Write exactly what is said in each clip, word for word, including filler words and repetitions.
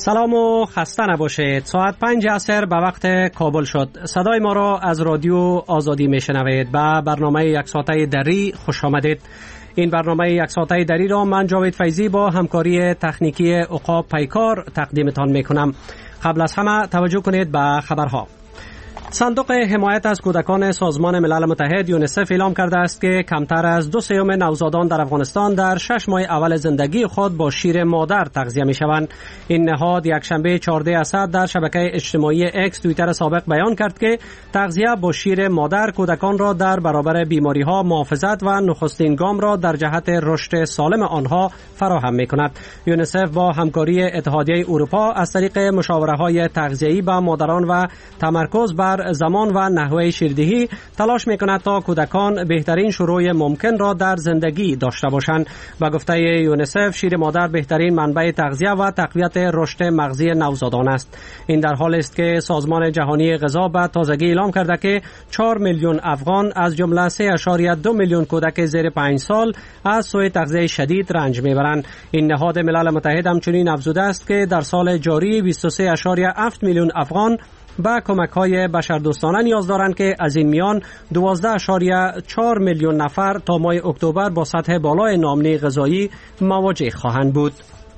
سلام و خسته نباشید. ساعت پنج عصر به وقت کابل شد. صدای ما را از رادیو آزادی میشنوید. به برنامه یک ساعته دری خوش آمدید. این برنامه یک ساعته دری را من جاوید فیضی با همکاری تکنیکی عقاب پیکار تقدیمتان میکنم. قبل از همه توجه کنید به خبرها. صندوق حمایت از کودکان سازمان ملل متحد یونیسف اعلام کرده است که کمتر از دو سوم نوزادان در افغانستان در شش ماه اول زندگی خود با شیر مادر تغذیه می شوند. این نهاد یک شنبه چهارده اسد در شبکه اجتماعی اکس توییتر سابق بیان کرد که تغذیه با شیر مادر کودکان را در برابر بیماری ها محافظت و نخستین گام را در جهت رشد سالم آنها فراهم می کند. یونیسف با همکاری اتحادیه اروپا از طریق مشاوره های تغذیه‌ای به مادران و تمرکز بر زمان و نحوه شیردهی تلاش میکند تا کودکان بهترین شروع ممکن را در زندگی داشته باشند. به گفته یونیسف شیر مادر بهترین منبع تغذیه و تقویت رشد مغزی نوزادان است. این در حالی است که سازمان جهانی غذا به تازگی اعلام کرده که چهار میلیون افغان از جمله سه ممیز دو میلیون کودک زیر پنج سال از سوء تغذیه شدید رنج میبرند. این نهاد ملل متحد همچنین افزوده است که در سال جاری بیست و سه ممیز هفت میلیون افغان با کمک‌های بشردوستانه نیاز دارند که از این میان دوازده ممیز چهار میلیون نفر تا ماه اکتبر با سطح بالای ناامنی غذایی مواجه خواهند بود.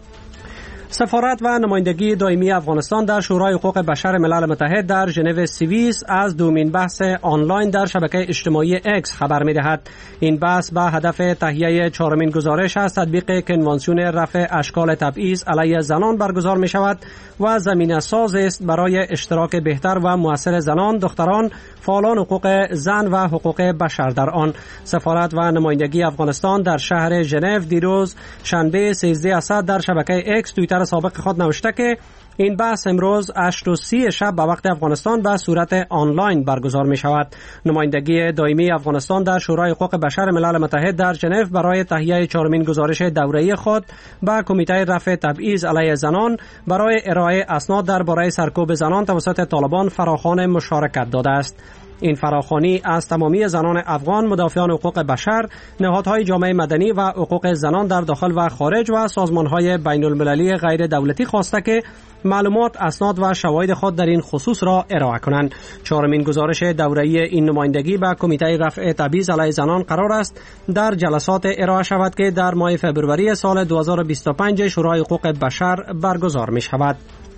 سفارت و نمایندگی دائمی افغانستان در شورای حقوق بشر ملل متحد در ژنو سوئیس از دومین بحث آنلاین در شبکه اجتماعی اکس خبر می‌دهد. این بحث به هدف تهیه چهارمین گزارش از تطبیق کنوانسیون رفع اشکال تبعیض علیه زنان برگزار می‌شود و زمینه ساز است برای اشتراک بهتر و مؤثر زنان، دختران، فعالان حقوق زن و حقوق بشر در آن. سفارت و نمایندگی افغانستان در شهر ژنو دیروز شنبه سیزده اسد در شبکه اکس توییتر سابق خود نوشته که این بحث امروز هشت و سی شب به وقت افغانستان به صورت آنلاین برگزار می شود. نمایندگی دائمی افغانستان در شورای حقوق بشر ملل متحد در ژنو برای تهیه چهارمین گزارش دوره‌ای خود به کمیته رفع تبعیض علیه زنان برای ارائه اسناد درباره سرکوب زنان توسط طالبان فراخوان مشارکت داده است. این فراخوانی از تمامی زنان افغان، مدافعان حقوق بشر، نهادهای جامعه مدنی و حقوق زنان در داخل و خارج و سازمانهای بین المللی غیر دولتی خواسته که معلومات، اسناد و شواهد خود در این خصوص را ارائه کنند. چهارمین گزارش دوره‌ای این نمایندگی به کمیته رفع تبعیض علیه زنان قرار است در جلسات ارائه شود که در ماه فوریه سال دو هزار و بیست و پنج شورای حقوق بشر برگزار می شود.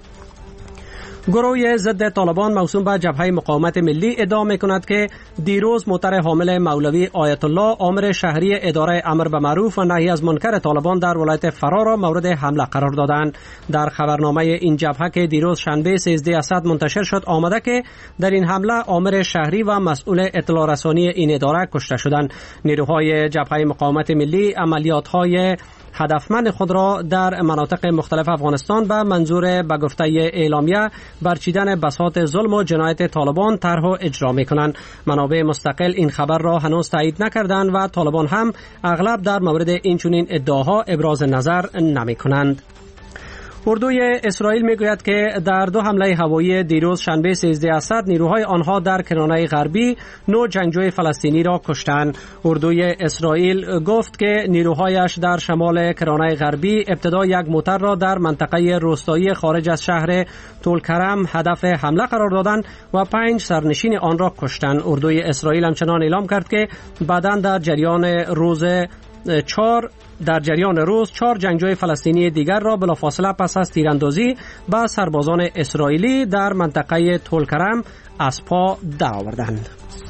گروه ضد طالبان موسوم به جبهه مقاومت ملی ادعا می‌کند که دیروز موتر حامل مولوی آیت الله آمر شهری اداره امر به معروف و نهی از منکر طالبان در ولایت فرا را مورد حمله قرار دادند. در خبرنامه این جبهه که دیروز شنبه سیزده اسد منتشر شد آمده که در این حمله آمر شهری و مسئول اطلاع رسانی این اداره کشته شدند. نیروهای جبهه مقاومت ملی عملیات‌های هدفمند خود را در مناطق مختلف افغانستان به منظور به گفته اعلامیه برچیدن بساط ظلم و جنایت طالبان طرح و اجرا می‌کنند. منابع مستقل این خبر را هنوز تایید نکردند و طالبان هم اغلب در مورد این چنین ادعاها ابراز نظر نمی‌کنند. اردوی اسرائیل میگوید که در دو حمله هوایی دیروز شنبه سیزده اسد نیروهای آنها در کرانه غربی نو جنگجوی فلسطینی را کشتند. اردوی اسرائیل گفت که نیروهایش در شمال کرانه غربی ابتدا یک موتر را در منطقه روستایی خارج از شهر طولکرم هدف حمله قرار دادند و پنج سرنشین آن را کشتند. اردوی اسرائیل همچنان اعلام کرد که بعداً در جریان روز چهار در جریان روز چهار جنگجوی فلسطینی دیگر را بلافاصله پس از تیراندازی به سربازان اسرائیلی در منطقه طولکرم از پا درآوردند.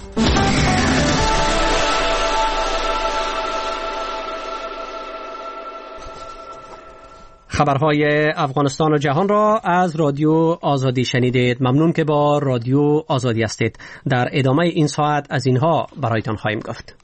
خبرهای افغانستان و جهان را از رادیو آزادی شنیدید. ممنون که با رادیو آزادی هستید. در ادامه این ساعت از اینها برایتان خواهیم گفت.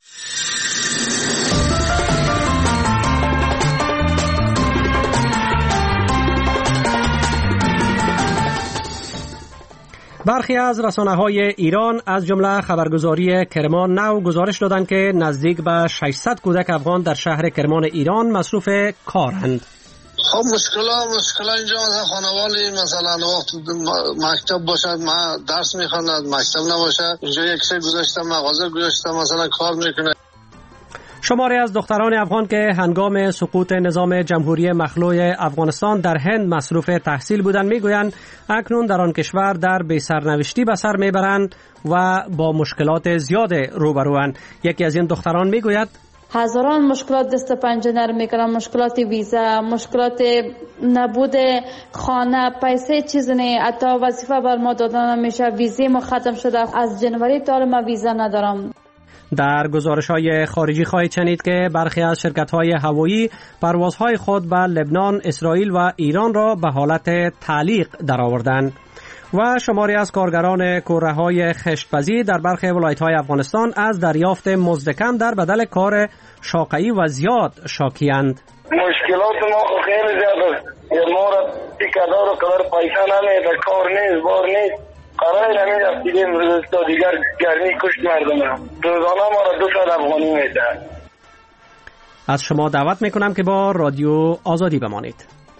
برخی از رسانه‌های ایران از جمله خبرگزاری کرمان نو گزارش دادند که نزدیک به ششصد کودک افغان در شهر کرمان ایران مصروف کارند. خب مشکلا مشکلا اینجا مثلا خانوالی مثلا وقت مکتب باشد، ما درس میخواند، مکتب نباشد، اینجا یک سه گذاشتم، مغازه گذاشتم، مثلا کار میکنه. شماری از دختران افغان که هنگام سقوط نظام جمهوری مخلوع افغانستان در هند مصروف تحصیل بودند میگویند اکنون در آن کشور در بی‌سرنوشتی به سر میبرند و با مشکلات زیاد روبروند. یکی از این دختران میگوید هزاران مشکلات دست پنجه نرم میکنم، مشکلات ویزا، مشکلات نبود خانه، پیسه چیز نه، حتی وظیفه بر ما دادن نمیشه، ویزه ما ختم شده، از جنوری تا حالا ما ویزا ندارم. در گزارش‌های خارجی خواهید شنید که برخی از شرکت‌های هوایی پروازهای خود به لبنان، اسرائیل و ایران را به حالت تعلیق درآوردند. و شماری از کارگران کوره‌های خشت‌پزی در برخی ولایت‌های افغانستان از دریافت مزد کم در بدل کار شاقه‌ای و زیاد شاکی‌اند. مشکلات ما خیلی زیاد است. ما را پیکدار و کار پیسه نمیده، کار نیست، بار نیست. قرار نمیده دیگه امروز تا دیگر گرمی کشت مردم. روزانه ما را دو صد افغانی میده. از شما دعوت میکنم که با رادیو آزادی بمانید.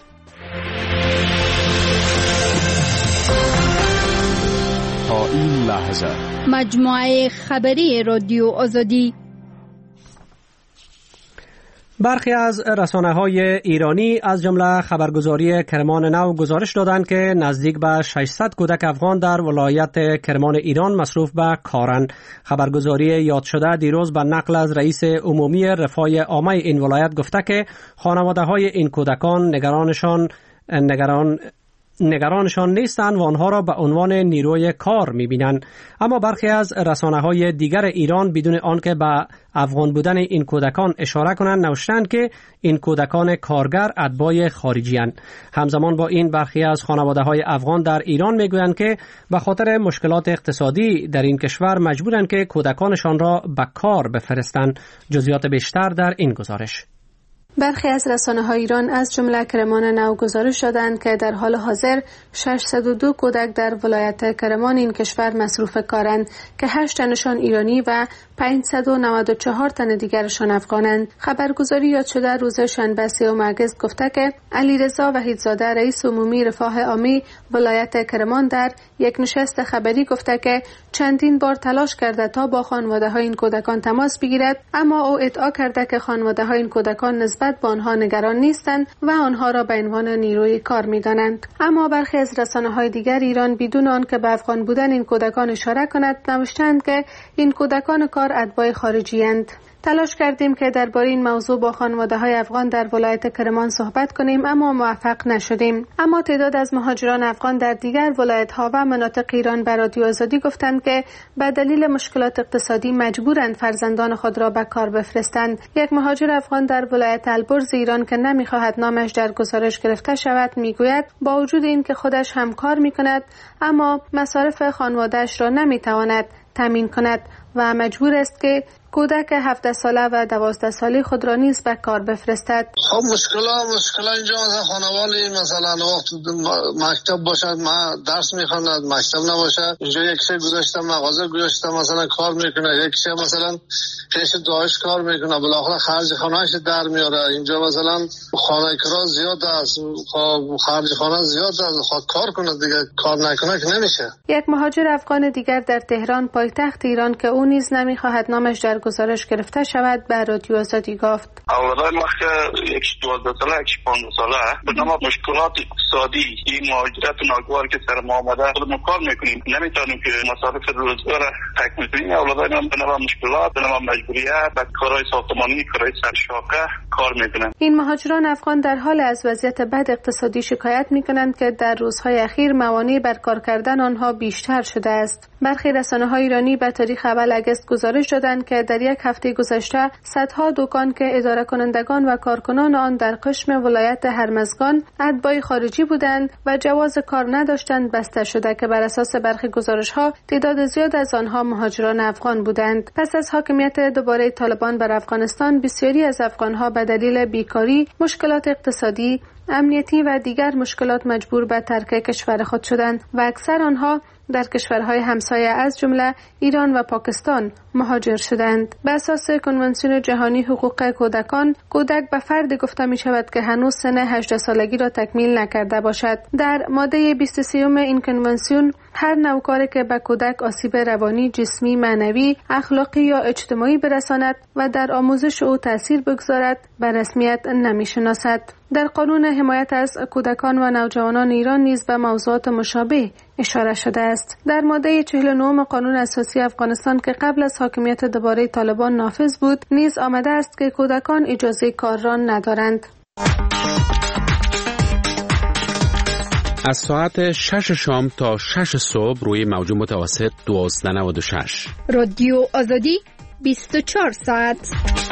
تا این لحظه مجموعه خبری رادیو آزادی. برخی از رسانه‌های ایرانی از جمله خبرگزاری کرمان نو گزارش دادند که نزدیک به ششصد کودک افغان در ولایت کرمان ایران مصروف به کارند. خبرگزاری یاد شده دیروز به نقل از رئیس عمومی رفاه عامه این ولایت گفته که خانواده‌های این کودکان نگرانشان نگران نگرانشان نیستند و آنها را به عنوان نیروی کار می‌بینند. اما برخی از رسانه‌های دیگر ایران بدون آنکه به افغان بودن این کودکان اشاره کنند نوشتند که این کودکان کارگر اتباع خارجی‌اند. همزمان با این برخی از خانواده‌های افغان در ایران می‌گویند که به خاطر مشکلات اقتصادی در این کشور مجبورند که کودکانشان را به کار بفرستند. جزئیات بیشتر در این گزارش. برخی از رسانه‌های ایران از جمله کرمان نو گزارش دادند که در حال حاضر ششصد و دو کودک در ولایت کرمان این کشور مصروف کارند که هشت تنشان ایرانی و پانصد و نود و چهار تن دیگرشان افغانند. خبرگزاری یاد شده روز شنبه سیوم اگست گفته که علیرضا وحیدزاده رئیس عمومی رفاه عامی ولایت کرمان در یک نشست خبری گفته که چندین بار تلاش کرده تا با خانواده‌های این کودکان تماس بگیرد، اما او ادعا کرده که خانواده‌های این کودکان نسبت به آنها نگران نیستند و آنها را به عنوان نیروی کار می‌دانند. اما برخی از رسانه‌های دیگر ایران بدون آنکه به افغان بودن این کودکان اشاره کند نوشتند که این کودکان کار اتباع خارجی‌اند. تلاش کردیم که درباره این موضوع با خانواده‌های افغان در ولایت کرمان صحبت کنیم اما موفق نشدیم. اما تعداد از مهاجران افغان در دیگر ولایت‌ها و مناطق ایران به رادیو آزادی گفتند که به دلیل مشکلات اقتصادی مجبورند فرزندان خود را به کار بفرستند. یک مهاجر افغان در ولایت البرز ایران که نمی‌خواهد نامش در گزارش گرفته شود میگوید با وجود اینکه خودش هم کار می‌کند اما مصارف خانواده‌اش را نمی‌تواند تامین کند و مجبور است که کودک هفده ساله و دوازده ساله خود را نیز به کار بفرستد. خب مشکلا مشکلا اینجا مثلا خانوالی مثلا وقت مکتب باشد ما درس میخواند، مکتب نباشد، اینجا یک شب گذاشتم مغازه گذاشتم مثلا کار میکنه، یک شب مثلا پیش داعش کار میکنه، بالاخره خرج خانه‌اش در میاره. اینجا مثلا خانه کرا زیاد است، خرج خانه زیاد است، خود کار کنه دیگه، کار نکنه که نمیشه. یک مهاجر افغان دیگر در تهران پایتخت ایران که او نیز نمیخواهد نامش در گزارش گرفته شود به رادیو آزادی گفت اولای ما که یک دوازده ساله یک پانزده ساله به نام مشکلات اقتصادی این مهاجرت ناگوار که سر ما آمده خودمون کار میکنیم، نمیتونیم که مصارف روزگار تکمیل کنیم. اولای ما به نام مشکلات، به نام مجبوریت، به کارهای ساختمانی، کارهای سرشاخه کار میکنن. این مهاجران افغان در حال از وضعیت بد اقتصادی شکایت میکنند که در روزهای اخیر موانع بر کار کردن آنها بیشتر شده است. برخی رسانه‌های ایرانی به تاریخ اول اگست گزارش دادند که در یک هفته گذشته صدها دکان که اداره کنندگان و کارکنان آن در قشم ولایت هرمزگان اتباع خارجی بودند و جواز کار نداشتند بسته شده که بر اساس برخی گزارش‌ها تعداد زیاد از آنها مهاجران افغان بودند. پس از حاکمیت دوباره طالبان بر افغانستان بسیاری از افغان‌ها به دلیل بیکاری، مشکلات اقتصادی، امنیتی و دیگر مشکلات مجبور به ترک کشور خود شدند و اکثر آنها در کشورهای همسایه از جمله ایران و پاکستان مهاجر شدند. به اساس کنوانسیون جهانی حقوق کودکان، کودک به فردی گفته می شود که هنوز سن هجده سالگی را تکمیل نکرده باشد. در ماده بیست و سه این کنوانسیون هر نوع کاری که به کودک آسیب روانی، جسمی، معنوی، اخلاقی یا اجتماعی برساند و در آموزش او تأثیر بگذارد به رسمیت نمی شناسد. در قانون حمایت از کودکان و نوجوانان ایران نیز به موضوعات مشابه اشاره شده است. در ماده چهل و نه قانون اساسی افغانستان که قبل از حاکمیت دوباره طالبان نافذ بود، نیز آمده است که کودکان اجازه کار را ندارند. از ساعت شش شام تا شش صبح روی موج متوسط دوازده و نود و شش. رادیو آزادی بیست و چهار ساعت.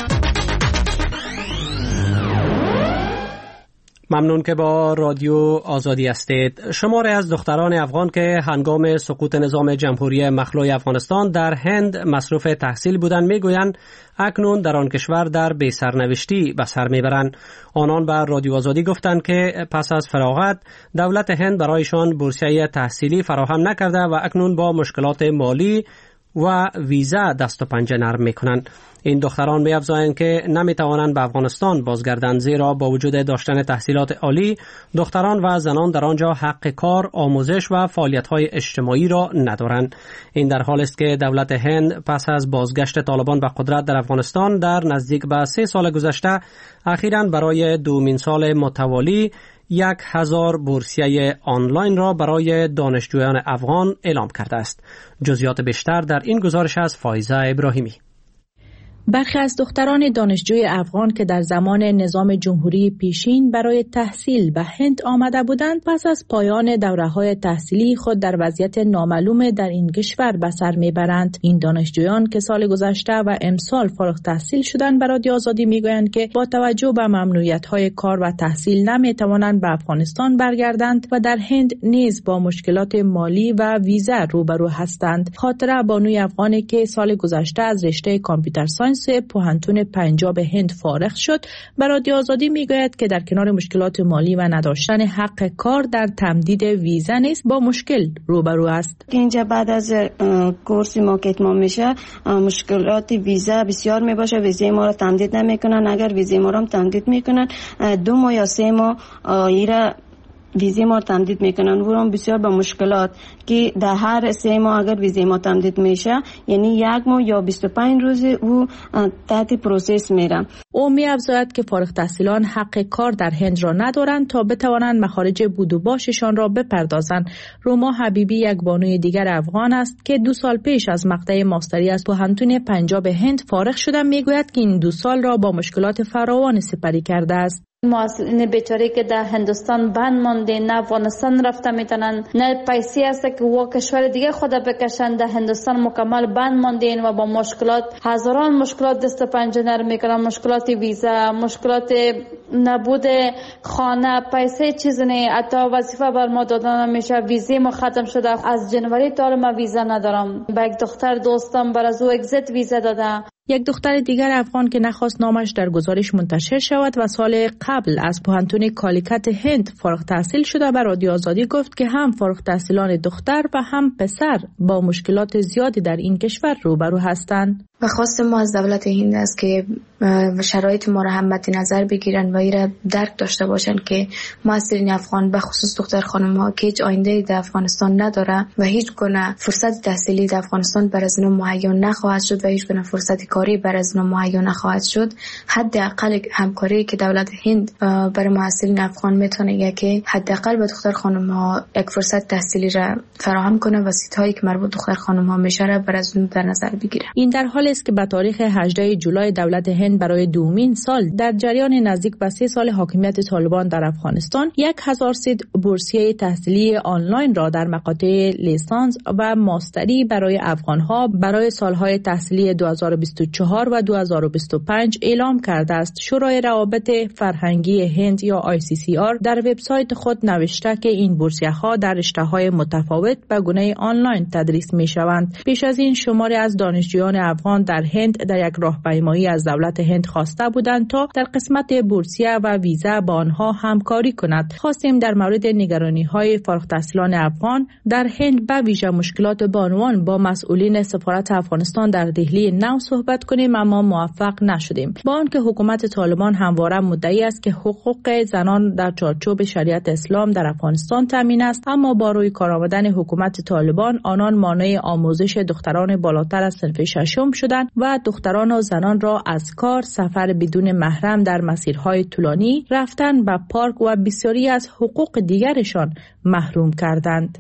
ممنون که با رادیو آزادی هستید. شماری از دختران افغان که هنگام سقوط نظام جمهوری مخلوع افغانستان در هند مصروف تحصیل بودند میگویند اکنون در آن کشور در بی سرنوشتی به سر میبرند. آنان به رادیو آزادی گفتند که پس از فراغت دولت هند برایشان بورسیه تحصیلی فراهم نکرده و اکنون با مشکلات مالی و ویزا دست و پنجه نرم میکنند. این دختران می افزایند که نمی توانند به افغانستان بازگردند، زیرا با وجود داشتن تحصیلات عالی دختران و زنان در آنجا حق کار، آموزش و فعالیت‌های اجتماعی را ندارند. این در حالی است که دولت هند پس از بازگشت طالبان به قدرت در افغانستان در نزدیک به سه سال گذشته اخیراً برای دومین سال متوالی یک هزار بورسیه آنلاین را برای دانشجویان افغان اعلام کرده است. جزئیات بیشتر در این گزارش از فایزه ابراهیمی. برخی از دختران دانشجوی افغان که در زمان نظام جمهوری پیشین برای تحصیل به هند آمده بودند، پس از پایان دوره‌های تحصیلی خود در وضعیت نامعلوم در این کشور به سر میبرند. این دانشجویان که سال گذشته و امسال فارغ التحصیل شدند به رادیو آزادی میگویند که با توجه به ممنوعیت‌های کار و تحصیل نمیتوانند به افغانستان برگردند و در هند نیز با مشکلات مالی و ویزا روبرو هستند. خاطره بانوی افغانی که سال گذشته از رشته کامپیوتر ساینس پوهنتون پنجاب هند فارغ شد به رادیو آزادی میگوید که در کنار مشکلات مالی و نداشتن حق کار در تمدید ویزا نیز با مشکل روبرو است. اینجا بعد از کورسی ما که اتمام میشه مشکلات ویزا بسیار میباشه، ویزای ما رو تمدید نمیکنن. اگر ویزای ما رو تمدید میکنن دو ماه یا سه ماه ایرا ویزای ما تمدید میکنن و هم بسیار با مشکلات که در هر سه ماه اگر ویزای ما تمدید میشه یعنی یک ماه یا بیست و پنج روز او تحت پروسس میره. او می‌افزاید که فارغ التحصیلان حق کار در هند را ندارند تا بتوانند مخارج بود و باششان را بپردازند. روما حبیبی یک بانوی دیگر افغان است که دو سال پیش از مقطع ماستری از پوهنتون پنجاب هند فارغ شده. میگوید که این دو سال را با مشکلات فراوان سپری کرده است. معلولین بیچاره که در هندوستان بند مانده، نه افغانستان رفته میتونن، نه پیسی هست که و کشور دیگه خود بکشن، در هندوستان مکمل بند مانده و با مشکلات هزاران مشکلات دست و پنجه نرم میکنن. مشکلات ویزا، مشکلات نبود خانه، پیسه چیز نه، حتی وظیفه بر ما دادن نمیشه. ویزا ما ختم شده، از جنوری تا ما ویزا ندارم. با یک دختر دوستم بر از او اگزیت ویزا داده. یک دختر دیگر افغان که نخواست نامش در گزارش منتشر شود و سال قبل از پوهنتون کالیکت هند فارغ التحصیل شده به رادیو آزادی گفت که هم فارغ التحصیلان دختر و هم پسر با مشکلات زیادی در این کشور روبرو هستند. و خواست ما از دولت هند است که شرایط ما را هم مد نظر بگیرن و ایرا درک داشته باشن که معاصرین افغان به خصوص دختر خانم ها که هیچ آینده در افغانستان نداره و هیچ گونه فرصت تحصیلی در افغانستان برای از اونها مهیا نخواهد شد و هیچ گونه فرصت کاری برای از اونها مهیا نخواهد شد. حداقل همکاری که دولت هند برای معاصرین افغان میتونه که حداقل به دختر خانم ها یک فرصت تحصیلی را فراهم کنه و سیت هایی که مربوط دختر خانم ها میشه را برای از اون در نظر بگیره. این در حالی است که به تاریخ هجدهم جولای دولت هند برای دومین سال در جریان نزدیک به سه سال حاکمیت طالبان در افغانستان یک هزار سید بورسیه تحصیلی آنلاین را در مقاطع لیسانس و ماستری برای افغانها برای سالهای تحصیلی دو هزار و بیست و چهار و دو هزار و بیست و پنج اعلام کرده است. شورای روابط فرهنگی هند یا آی سی سی آر در وبسایت خود نوشته که این بورسیه‌ها در رشته‌های متفاوت به گونه آنلاین تدریس می‌شوند. پیش از این شماری از دانشجویان افغان افغان در هند در یک راهپیمایی از دولت هند خواسته بودند تا در قسمت بورسیه و ویزا با آنها همکاری کند. خواستیم در مورد نگرانی‌های فارغ التحصیلان افغان در هند به ویژه مشکلات بانوان با مسئولین سفارت افغانستان در دهلی نو صحبت کنیم، اما موفق نشدیم. با آنکه حکومت طالبان همواره مدعی است که حقوق زنان در چارچوب شریعت اسلام در افغانستان تامین است، اما با روی کار آمدن حکومت طالبان آنان مانع آموزش دختران بالاتر از صنف ششم شدند و دختران و زنان را از کار، سفر بدون محرم در مسیرهای طولانی، رفتن به پارک و بسیاری از حقوق دیگرشان محروم کردند.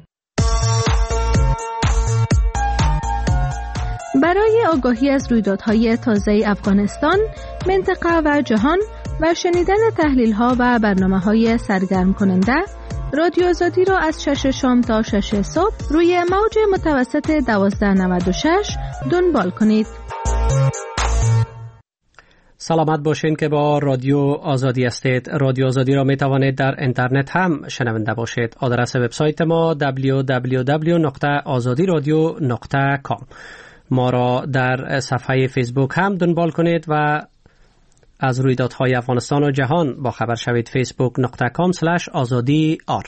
برای آگاهی از رویدادهای تازه افغانستان، منطقه و جهان و شنیدن تحلیل‌ها و برنامه‌های سرگرم کننده، رادیو آزادی را از شش شام تا شش صبح روی موج متوسط دوازده نود و شش دنبال کنید. سلامت باشین که با رادیو آزادی هستید. رادیو آزادی را می توانید در اینترنت هم شنونده باشید. آدرس وبسایت ما دبلیو دبلیو دبلیو دات آزادی رادیو دات کام. ما را در صفحه فیسبوک هم دنبال کنید و از رویدادهای افغانستان و جهان با خبر شوید. فیسبوک دات کام اسلش آزادی آر.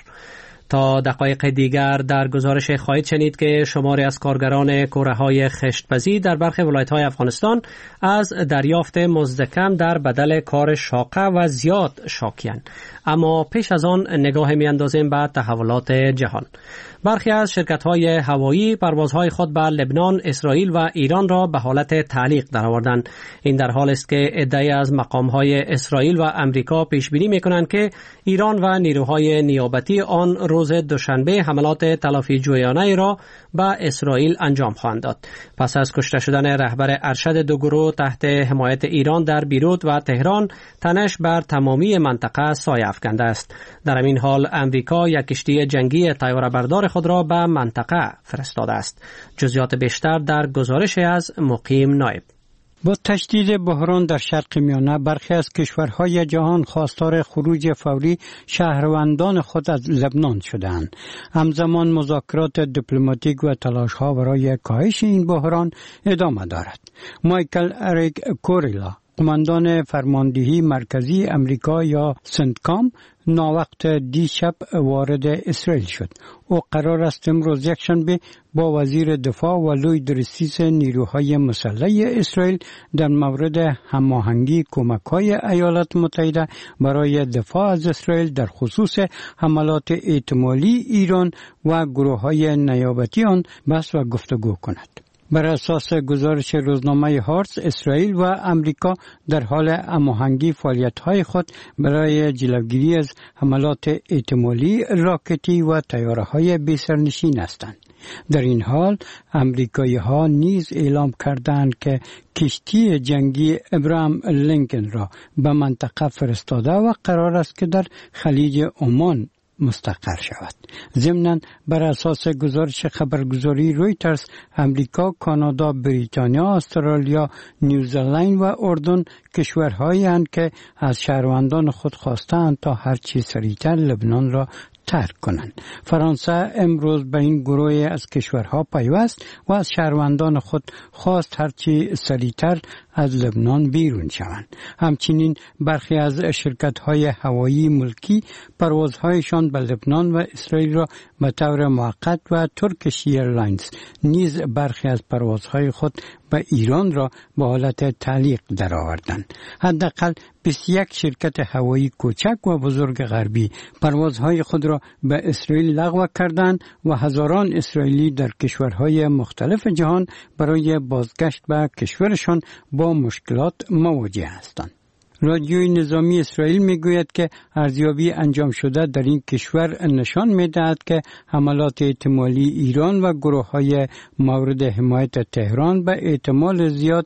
تا دقایق دیگر در گزارش خواهید شنید که شماری از کارگران کوره‌های خشت‌پزی در برخی ولایت‌های افغانستان از دریافت مزد کم در بدل کار شاقه و زیاد شاکی‌اند. اما پیش از آن نگاه می‌اندازیم به تحولات جهان. برخی از شرکت‌های هوایی پروازهای خود به لبنان، اسرائیل و ایران را به حالت تعلیق درآوردند. این در حالی است که عده‌ای از مقام‌های اسرائیل و امریکا پیش‌بینی می‌کنند که ایران و نیروهای نیابتی آن روز دوشنبه حملات تلافی جویانه را به اسرائیل انجام خواهند داد. پس از کشته شدن رهبر ارشد دو گروه تحت حمایت ایران در بیروت و تهران، تنش بر تمامی منطقه سایه افکنده است. در این حال امریکا یک کشتی جنگی طیاره‌بردار خود را به منطقه فرستاده است. جزئیات بیشتر در گزارش از مقیم نایب. با تشدید بحران در شرق میانه، برخی از کشورهای جهان خواستار خروج فوری شهروندان خود از لبنان شدند. همزمان مذاکرات دیپلماتیک و تلاش‌ها برای کاهش این بحران ادامه دارد. مایکل اریک کوریلا، قماندان فرماندهی مرکزی امریکا یا سنتکام، ناوقت دیشب وارد اسرائیل شد. او قرار است امروز یکشنبه با وزیر دفاع و لوی درستیس نیروهای مسلح اسرائیل در مورد هماهنگی کمک‌های ایالات متحده برای دفاع از اسرائیل در خصوص حملات احتمالی ایران و گروه‌های نیابتی آن بحث و گفتگو کند. بر اساس گزارش روزنامه هارتز، اسرائیل و امریکا در حال هماهنگی فعالیت‌های خود برای جلوگیری از حملات احتمالی راکتی و طیاره‌های بی‌سرنشین هستند. در این حال امریکایی‌ها نیز اعلام کردند که کشتی جنگی ابراهام لینکن را به منطقه فرستاده و قرار است که در خلیج عمان مستقر شود. ضمناً بر اساس گزارش خبرگزاری رویترز، امریکا، کانادا، بریتانیا، استرالیا، نیوزلند و اردن کشورهایی هستند که از شهروندان خود خواستند تا هر چه سریعتر لبنان را ترک کنند. فرانسه امروز به این گروه از کشورها پیوست و از شهروندان خود خواست هرچی سریعتر از لبنان بیرون شوند. همچنین برخی از شرکت‌های هوایی ملکی پروازهایشان به لبنان و اسرائیل را به طور موقت و ترکیش ایرلاینز نیز برخی از پروازهای خود به ایران را به حالت تعلیق درآوردند. حداقل بیست و یک شرکت هوایی کوچک و بزرگ غربی پروازهای خود را به اسرائیل لغو کردند و هزاران اسرائیلی در کشورهای مختلف جهان برای بازگشت به کشورشان با مشکلات مواجه هستند. رادیوی نظامی اسرائیل میگوید که ارزیابی انجام شده در این کشور نشان میدهد که حملات احتمالی ایران و گروه‌های مورد حمایت تهران به احتمال زیاد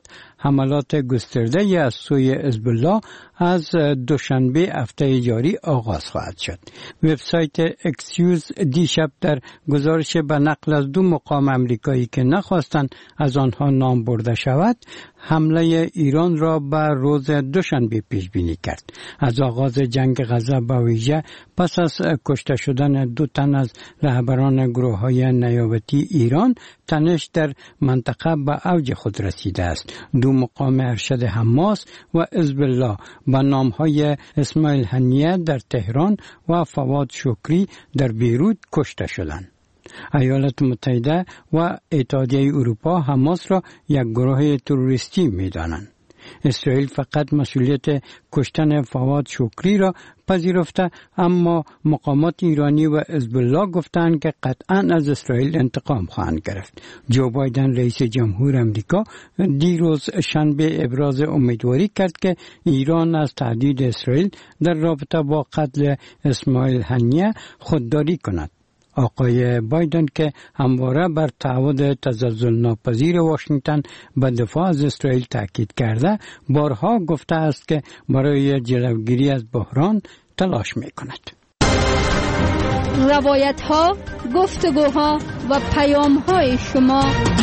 حملات گسترده از سوی حزب الله از دوشنبه هفته جاری آغاز خواهد شد. وبسایت اکسیوز دیشب در گزارش به نقل از دو مقام امریکایی که نخواستند از آنها نام برده شود، حمله ایران را به روز دوشنبه پیش بینی کرد. از آغاز جنگ غزه به ویژه پس از کشته شدن دو تن از رهبران گروه‌های نیابتی ایران، تنش در منطقه به اوج خود رسیده است. دو مقام ارشد حماس و حزب الله با نام‌های اسماعیل هنیه در تهران و فواد شکری در بیروت کشته شدند. ایالات متحده و اتحادیه اروپا حماس را یک گروه تروریستی می‌دانند. اسرائیل فقط مسئولیت کشتن فواد شکری را پذیرفته، اما مقامات ایرانی و حزب الله گفتند که قطعاً از اسرائیل انتقام خواهند گرفت. جو بایدن رئیس جمهور امریکا دیروز شنبه ابراز امیدواری کرد که ایران از تهدید اسرائیل در رابطه با قتل اسماعیل هنیه خودداری کند. آقای بایدن که همواره بر تعهد تزلزل ناپذیر واشنگتن به دفاع از اسرائیل تاکید کرده، بارها گفته است که برای جلوگیری از بحران تلاش می کند. روایت ها، گفتگوها و پیام های شما.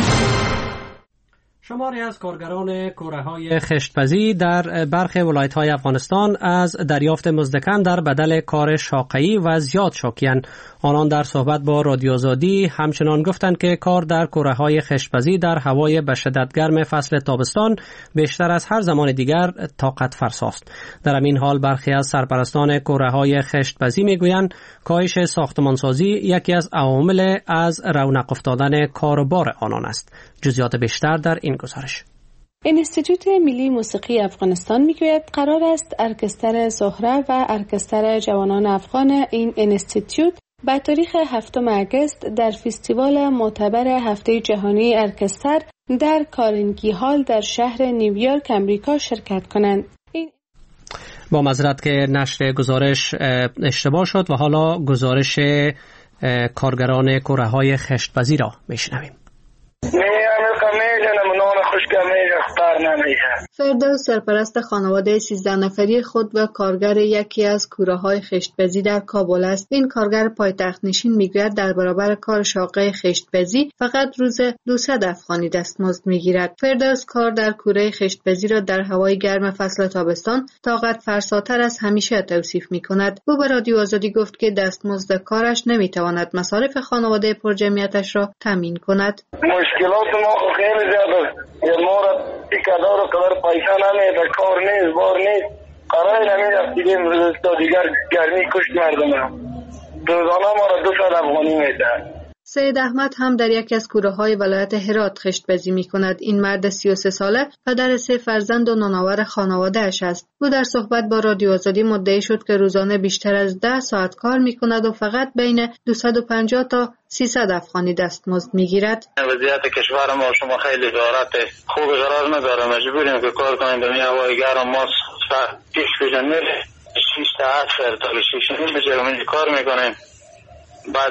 شماری از کارگران کوره‌های خشتپزی در برخی ولایت‌های افغانستان از دریافت مزد در بدل کار شاقه‌ای و زیاد شاکی‌اند. آنان در صحبت با رادیو آزادی همچنان گفتند که کار در کوره‌های خشتپزی در هوای به شدت گرم فصل تابستان بیشتر از هر زمان دیگر طاقت فرساست. در همین حال برخی از سرپرستان کوره‌های خشتپزی می‌گویند کاهش ساختمانسازی یکی از عوامل از رونق افتادن کاروبار آنان است. جزئیات بیشتر در این گزارش. انستیتوت ملی موسیقی افغانستان میگوید قرار است ارکستر زهره و ارکستر جوانان افغان این انستیتوت به تاریخ هفتم آگوست در فستیوال معتبر هفته جهانی ارکستر در کارنگی هال در شهر نیویورک امریکا شرکت کنند. این با معذرت که نشر گزارش اشتباه شد و حالا گزارش کارگران کوره‌های خشتپزی را میشنویم. فردوس سرپرست خانواده سیزده نفری خود و کارگر یکی از کوره‌های خشتپزی در کابل است. این کارگر پایتخت نشین میگوید در برابر کار شاقه خشتپزی فقط روز دویست افغانی دستمزد میگیرد. فردوس کار در کوره خشتپزی را در هوای گرم فصل تابستان طاقت فرساتر از همیشه توصیف میکند. او به رادیو آزادی گفت که دستمزد کارش نمیتواند مصارف خانواده پرجمعیتش را تامین کند. مشکلات ما خیلی زیاده. ما را پیکادار و کار پیسه نمیده، کار نیست، بار نیست. قرار نمیده دیگه امروز تا دیگر گرمی کشت مردم را. روزانه ما را دویست افغانی میده. سید احمد هم در یکی از کوره‌های ولایت هرات خشتپزی می‌کند. این مرد سی و سه ساله پدر سه فرزند و نانآور خانواده‌اش است. او در صحبت با رادیو آزادی مدعی شد که روزانه بیشتر از ده ساعت کار می‌کند و فقط بین دویست و پنجاه تا سیصد افغانی دستمزد می‌گیرد. وضعیت کشور ما شما خیلی دارد خوب قرار نداره، مجبوریم که کار کنیم در هوای گرم. ما پیش پیش میره شش تا هفت تا شش نیم بجه کار می‌کنیم. بعد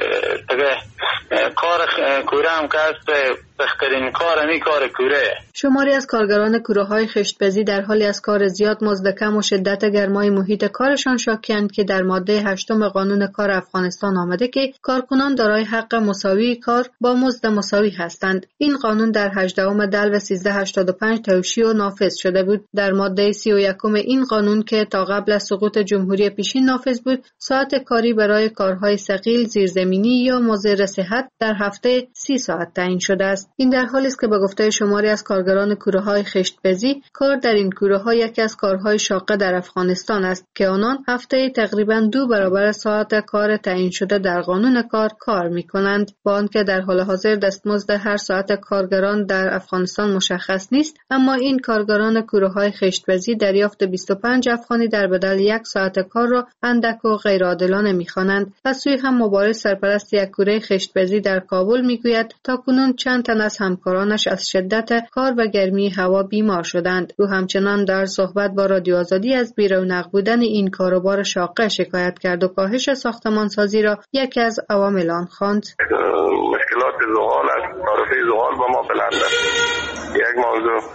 دیگه کار کوره هم که است بهترین کار می کار کوره. شماری از کارگران کوره‌های خشتپزی در حالی از کار زیاد، مزد کم و شدت گرمای محیط کارشان شاکی‌اند که در ماده هشتم قانون کار افغانستان آمده که کارکنان دارای حق مساوی کار با مزد مساوی هستند. این قانون در هجدهم دلو سیزده هشتاد و پنج توشیح و نافذ شده بود. در ماده سی و یکم این قانون که تا قبل از سقوط جمهوری پیشین نافذ بود، ساعت کاری برای کارهای ثقیل زیرزمینی یا مضر صحت در هفته سی ساعت تعیین شده است. این در حالی است که به گفته شماری از کارگران کوره‌های خشتپزی، کار در این کوره‌ها یکی از کارهای شاقه در افغانستان است که آنان هفته تقریباً دو برابر ساعت کار تعیین شده در قانون کار کار می‌کنند. با آنکه در حال حاضر دستمزد هر ساعت کارگران در افغانستان مشخص نیست، اما این کارگران کوره‌های خشتپزی دریافت بیست و پنج افغانی در بدل یک ساعت کار را اندک و غیرعادلانه می‌خوانند. از سوی هم مبارز سرپرست یک کوره خشتپزی در کابل می‌گوید تاکنون چند تن از همکارانش از شدت کار و گرمی هوا بیمار شدند. او همچنان در صحبت با رادیو آزادی از بی‌رونق بودن این کاروبار شاقه شکایت کرد و کاهش ساختمانسازی را یکی از عوامل آن خواند. مشکلات زغال است. تعرفه زغال با ما بلند است. یک موضوع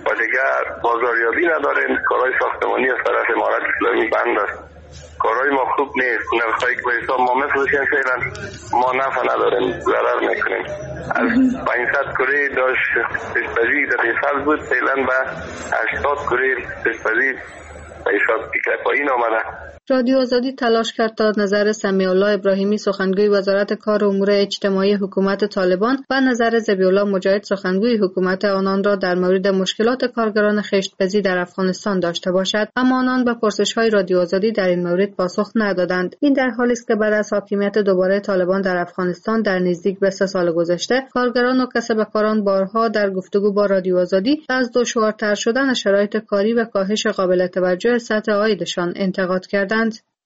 و دیگه بازاریابی نداریم. کارهای ساختمانی از طرف امارت اسلامی بند است. کارهای ما خوب نیست. نرخ‌هایی که به حساب ما میفروشیم فعلا ما نفع نداریم، ضرر میکنیم. از پانصد کره داشت کشتپزی در حساب بود، فعلا به هشتاد کره کشتپزی به حساب پایین آمده. رادیو آزادی تلاش کرد تا نظر سمیع الله ابراهیمی سخنگوی وزارت کار و امور اجتماعی حکومت طالبان و نظر ذبیح الله مجاهد سخنگوی حکومت آنان را در مورد مشکلات کارگران خشتپزی در افغانستان داشته باشد، اما آنان به پرسش‌های رادیو آزادی در این مورد پاسخ ندادند. این در حالی است که بعد از حاکمیت دوباره طالبان در افغانستان در نزدیک به سه سال گذشته، کارگران و کسب کاران بارها در گفتگو با رادیو آزادی از دشوارتر شدن شرایط کاری و کاهش قابل توجه سطح عایدشان انتقاد کردند.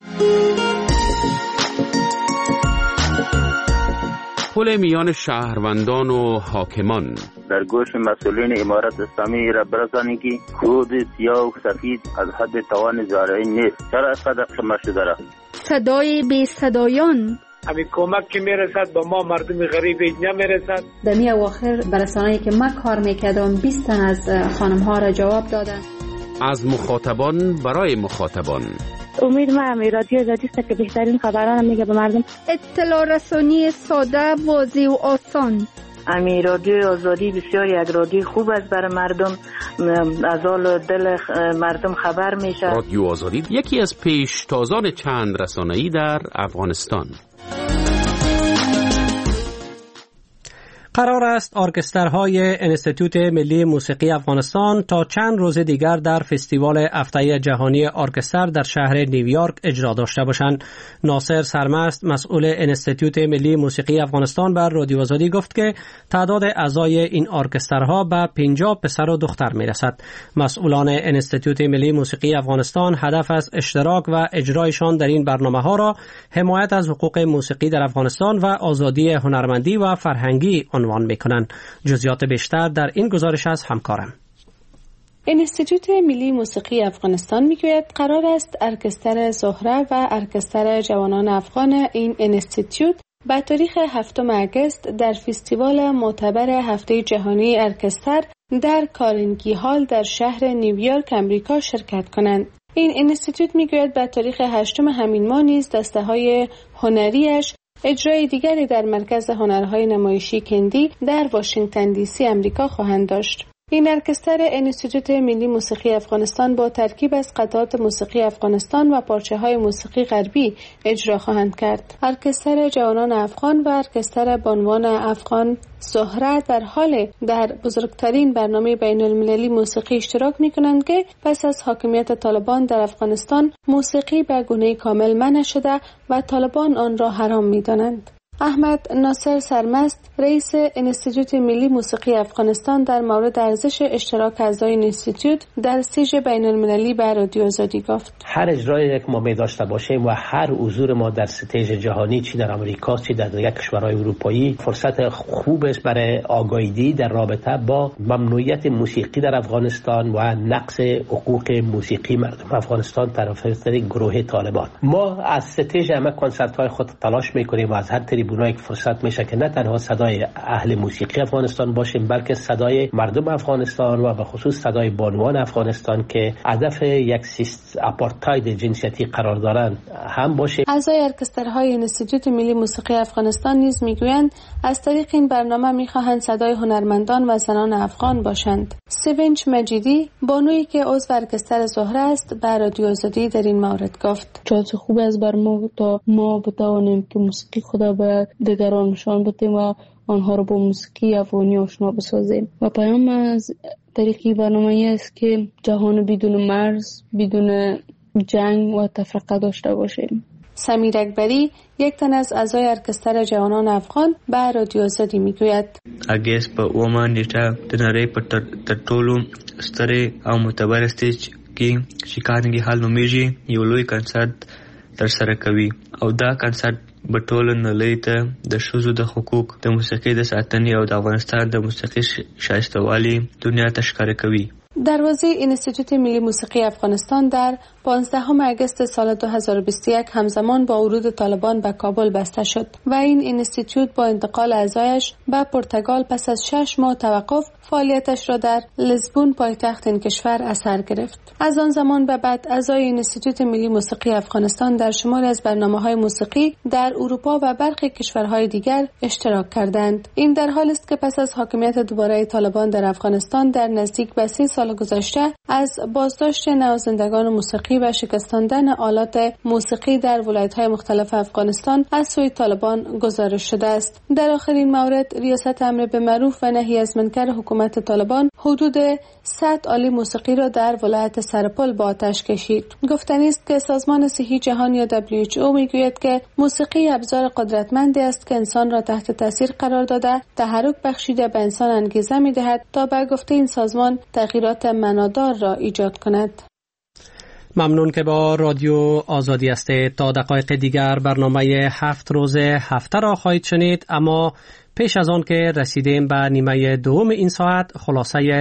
پل میان شهروندان و حاکمان در گوش مسئولین امارت اسلامی را برسانید که خود سیاه و سفید از حد توان زارعین نیست. چرا اینقدر شما شده را؟ صدای بی صدایان همین کمک که میرسد به ما مردم غریب نمیرسد. در می اواخر برسانه‌ای که من کار میکردم بیست تن از خانم ها را جواب دادن. از مخاطبان برای مخاطبان. امید ما همی رادیو آزادی است که بهترین خبران میگه به مردم. اطلاع رسانی ساده، واضح و آسان. امی رادیو آزادی بسیار یک رادیو خوب است برای مردم، از حال دل مردم خبر میشه. رادیو آزادی یکی از پیشتازان چند رسانه‌ای در افغانستان. قرار است ارکسترهای انستیتوت ملی موسیقی افغانستان تا چند روز دیگر در فستیوال هفته جهانی ارکستر در شهر نیویورک اجرا داشته باشند. ناصر سرمست مسئول انستیتوت ملی موسیقی افغانستان بر رادیو آزادی گفت که تعداد اعضای این ارکسترها به پنجاه پسر و دختر میرسد. مسئولان انستیتوت ملی موسیقی افغانستان هدف از اشتراک و اجرایشان در این برنامه‌ها را حمایت از حقوق موسیقی در افغانستان و آزادی هنرمندی و فرهنگی عنوان میکنند. جزئیات بیشتر در این گزارش از همکارم. انستیتوت ملی موسیقی افغانستان میگوید قرار است ارکستر زهره و ارکستر جوانان افغان این انستیتوت به تاریخ هفتم آگوست در فستیوال معتبر هفته جهانی ارکستر در کارنگی هال در شهر نیویورک امریکا شرکت کنند. این انستیتوت میگوید به تاریخ هشتم همین ماه نیز دسته های هنریش اجرای دیگری در مرکز هنرهای نمایشی کندی در واشنگتن دی سی امریکا خواهند داشت. این ارکستر انستیتوت ملی موسیقی افغانستان با ترکیب از قطعات موسیقی افغانستان و پارچه‌های موسیقی غربی اجرا خواهند کرد. ارکستر جوانان افغان و ارکستر بانوان افغان زهره در حال در بزرگترین برنامه بین المللی موسیقی اشتراک می کنند که پس از حاکمیت طالبان در افغانستان موسیقی به گونه کامل منع شده و طالبان آن را حرام می دانند. احمد ناصر سرمست رئیس انستیتوت ملی موسیقی افغانستان در مورد ارزش اشتراک اعضای انستیتوت در سیج بین المللی به رادیو آزادی گفت: هر اجرایی که ما می داشته باشیم و هر حضور ما در ستیج جهانی، چی در امریکا چی در دیگر کشورهای اروپایی، فرصت خوب است برای آگاهی در رابطه با ممنوعیت موسیقی در افغانستان و نقض حقوق موسیقی مردم افغانستان طرف گروه طالبان. ما از ستیج همه کنسرت های خود تلاش میکنیم و از هر تریبونایی که فرصت میشه که نه تنها صدای اهل موسیقی افغانستان باشیم بلکه صدای مردم افغانستان و به خصوص صدای بانوان افغانستان که هدف یک سیست آپارتاید جنسیتی قرار دارند هم باشیم. اعضای ارکسترهای انستیتوت ملی موسیقی افغانستان نیز میگویند از طریق این برنامه میخواهند صدای هنرمندان و زنان افغان باشند. سوینچ مجیدی بانویی که عضو ارکستر زهره است به رادیو آزادی در این مورد گفت: چه خوب است بر ما تا ما بتوانیم که موسیقی خدا به دیگران نشان بدیم و آنها را با موسیقی افغانی آشنا بسازیم. و پیام از طریق برنامه است که جهان بدون مرز، بدون جنگ و تفرقه داشته باشیم. سمیر اکبری یک تن از اعضای ارکستر جوانان افغان به رادیو آزادی میگوید: اگست په اومه نیټه د نړۍ په تر ټولو سترې او معتبر سټیج کې چې کارنګي هال نومیږي یو لوی کنسرت ترسره کوي او دا کنسرت به ټول نړۍ ته د ښځو د حقوق د موسیقۍ د ساتنې او د افغانستان د موسیقي شایسته والي دنیا ته ښکاره کوي. دروازه انستیتوت ملی موسیقی افغانستان در پانزدهم اگست سال دو هزار و بیست و یک همزمان با ورود طالبان به کابل بسته شد و این انستیتوت با انتقال اعضایش به پرتغال پس از شش ماه توقف فعالیتش را در لیسبون پایتخت این کشور اثر گرفت. از آن زمان به بعد اعضای انستیتوت ملی موسیقی افغانستان در شماری از برنامه‌های موسیقی در اروپا و برخی کشورهای دیگر اشتراک کردند. این در حالی است که پس از حاکمیت دوباره طالبان در افغانستان در نزدیک به سی سال گذشته از بازداشت نوازندگان موسیقی و شکستاندن آلات موسیقی در ولایت‌های مختلف افغانستان از سوی طالبان گزارش شده است. در آخرین مورد ریاست امر به معروف و نهی از منکر حکومت طالبان حدود صد آله موسیقی را در ولایت سرپل با آتش کشید. گفتنی است که سازمان صحی جهان یا دبلیو اچ او میگوید که موسیقی ابزار قدرتمندی است که انسان را تحت تاثیر قرار داده، تحرک بخشیده به انسان انگیزه می‌دهد تا به گفته این سازمان تغییرات معنادار را ایجاد کند. ممنون که با رادیو آزادی هستید. تا دقایق دیگر برنامه هفت روز هفته را خواهید شنید، اما پیش از آن که رسیدیم به نیمه دوم این ساعت خلاصه